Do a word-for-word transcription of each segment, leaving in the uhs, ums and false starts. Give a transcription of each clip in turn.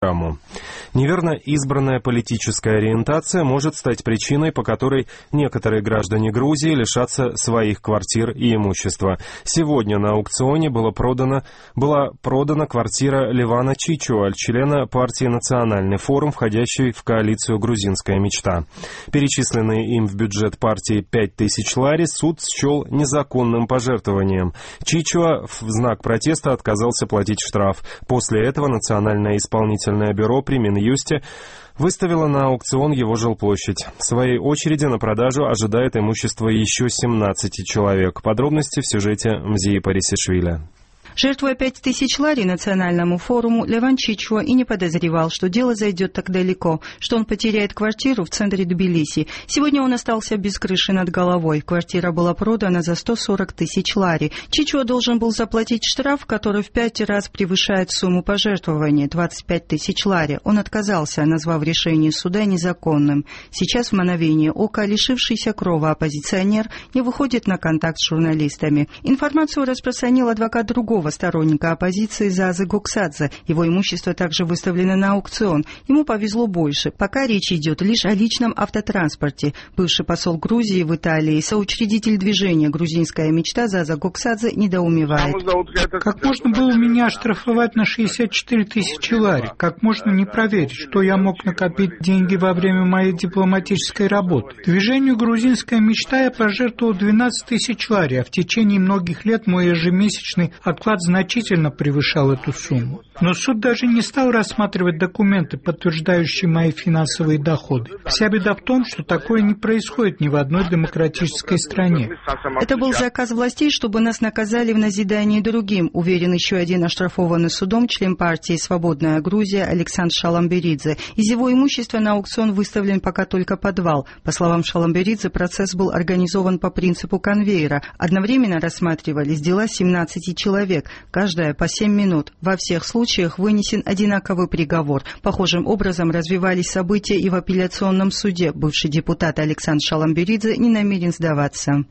Неверно избранная политическая ориентация может стать причиной, по которой некоторые граждане Грузии лишатся своих квартир и имущества. Сегодня на аукционе была продана, была продана квартира Левана Чичуа, члена партии «Национальный форум», входящей в коалицию «Грузинская мечта». Перечисленные им в бюджет партии пять тысяч лари суд счел незаконным пожертвованием. Чичуа в знак протеста отказался платить штраф. После этого Национальное исполнительное бюро при Минюсте выставила на аукцион его жилплощадь. В своей очереди на продажу ожидает имущество еще семнадцати человек. Подробности в сюжете Мзии Парисишвили. Жертвуя пять тысяч лари национальному форуму, Леван Чичуа и не подозревал, что дело зайдет так далеко, что он потеряет квартиру в центре Тбилиси. Сегодня он остался без крыши над головой. Квартира была продана за сто сорок тысяч лари. Чичуа должен был заплатить штраф, который в пять раз превышает сумму пожертвования – двадцать пять тысяч лари. Он отказался, назвав решение суда незаконным. Сейчас в мгновение ока лишившийся крова оппозиционер не выходит на контакт с журналистами. Информацию распространил адвокат другого сторонника оппозиции Зазы Гоксадзе. Его имущество также выставлено на аукцион. Ему повезло больше. Пока речь идет лишь о личном автотранспорте. Бывший посол Грузии в Италии, соучредитель движения «Грузинская мечта» Заза Гоксадзе недоумевает. Как можно было меня оштрафовать на шестьдесят четыре тысячи лари? Как можно не проверить, что я мог накопить деньги во время моей дипломатической работы? Движению «Грузинская мечта» я пожертвовал двенадцать тысяч лари, а в течение многих лет мой ежемесячный отклад значительно превышал эту сумму. Но суд даже не стал рассматривать документы, подтверждающие мои финансовые доходы. Вся беда в том, что такое не происходит ни в одной демократической стране. Это был заказ властей, чтобы нас наказали в назидании другим, уверен еще один оштрафованный судом член партии «Свободная Грузия» Александр Шаламберидзе. Из его имущества на аукцион выставлен пока только подвал. По словам Шаламберидзе, процесс был организован по принципу конвейера. Одновременно рассматривались дела семнадцати человек, каждая по семь минут. Во всех случаях вынесен одинаковый приговор. Похожим образом развивались события и в апелляционном суде. Бывший депутат Александр Шаламберидзе не намерен сдаваться.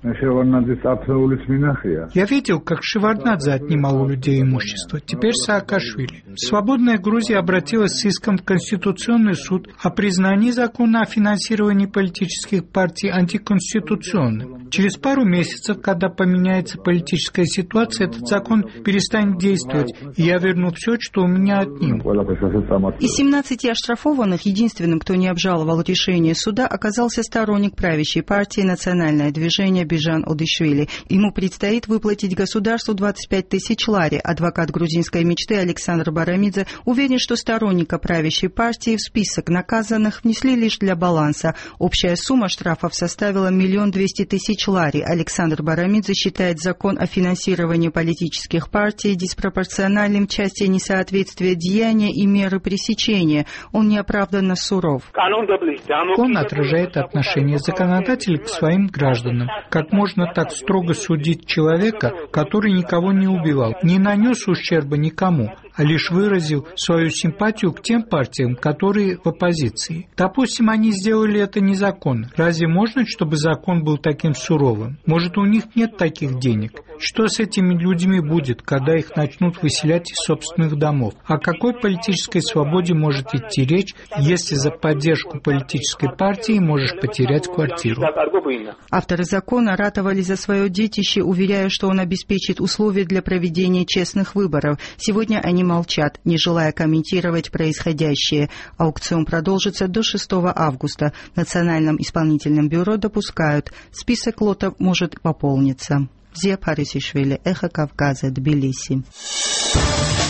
Я видел, как Шеварднадзе отнимал у людей имущество. Теперь Саакашвили. Свободная Грузия обратилась с иском в Конституционный суд о признании закона о финансировании политических партий антиконституционным. Через пару месяцев, когда поменяется политическая ситуация, этот закон перестанет действовать, и я верну все, что у меня отнимут. Из семнадцати оштрафованных единственным, кто не обжаловал решение суда, оказался сторонник правящей партии «Национальное движение» Бижан Одышвили. Ему предстоит выплатить государству двадцать пять тысяч лари. Адвокат грузинской мечты Александр Барамидзе уверен, что сторонника правящей партии в список наказанных внесли лишь для баланса. Общая сумма штрафов составила миллион двести тысяч лари. Александр Барамидзе считает закон о финансировании политических партий диспропорциональным части несоответствия деяния и меры пресечения. Он неоправданно суров. Он отражает отношение законодателей к своим гражданам. Как можно так строго судить человека, который никого не убивал, не нанес ущерба никому, а лишь выразил свою симпатию к тем партиям, которые в оппозиции? Допустим, они сделали это незаконно. Разве можно, чтобы закон был таким суровым? Может, у них нет таких денег? Что с этими людьми будет, когда их начнут выселять из собственных домов? О какой политической свободе может идти речь, если за поддержку политической партии можешь потерять квартиру? Авторы закона ратовали за свое детище, уверяя, что он обеспечит условия для проведения честных выборов. Сегодня они молчат, не желая комментировать происходящее. Аукцион продолжится до шестого августа. В Национальном исполнительном бюро допускают, список лотов может пополниться. Мзия Парисишвили, Эхо Кавказа, Тбилиси.